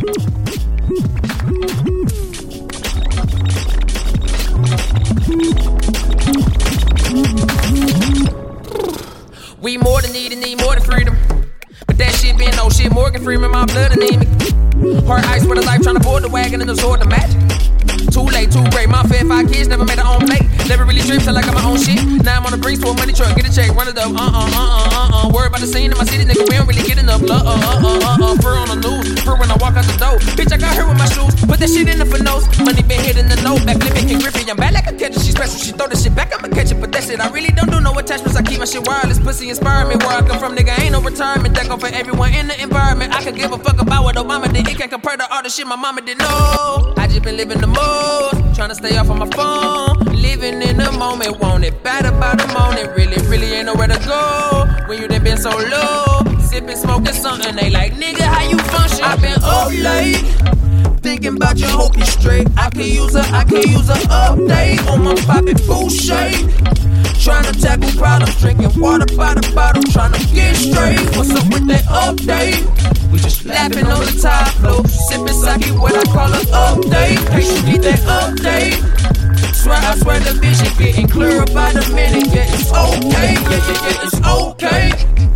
We more than need more than freedom. But that shit been no shit. Morgan Freeman, my blood anemic. Heart ice with a life trying to board the wagon and absorb the magic. Too late, too great. My fed 5 kids never made their own plate. Never really stripped till I got my own shit. Now I'm on the brink to a money truck, get a check, run it up. Worry about the scene in my city, nigga. We don't really get enough love. Fur on the news, fur when I walk out the door. Bitch, I got hurt with my shoes. Put that shit in the nose. Money been hitting the note. Back flipping, can grip it. I'm bad like a catcher. She special. She throw the shit back. I'ma catch it. But that's it. I really don't do no attachments. I keep my shit wireless. Pussy inspire me. Where I come from, nigga. Ain't no retirement. That go for everyone in the environment. I could give a fuck about what Obama did. It can't compare to all the shit my mama did. No, I just been living the most. Trying to stay off on my phone. Living in the moment. Want it bad about the moment. Really ain't nowhere to go. When you done been so low. Sipping, smoking something. They like, nigga, how you function? I been up late. Thinking about you, hope you straight. I can use a update on my poppy bullshit. Trying to tackle problems, drinking water by the bottle, trying to get straight. What's up with that update? We just laughing on the top floor, sipping sake, what I call an update. Hey, you need that update? I swear the vision getting clearer by the minute. Yeah, it's okay. Yeah, it's okay.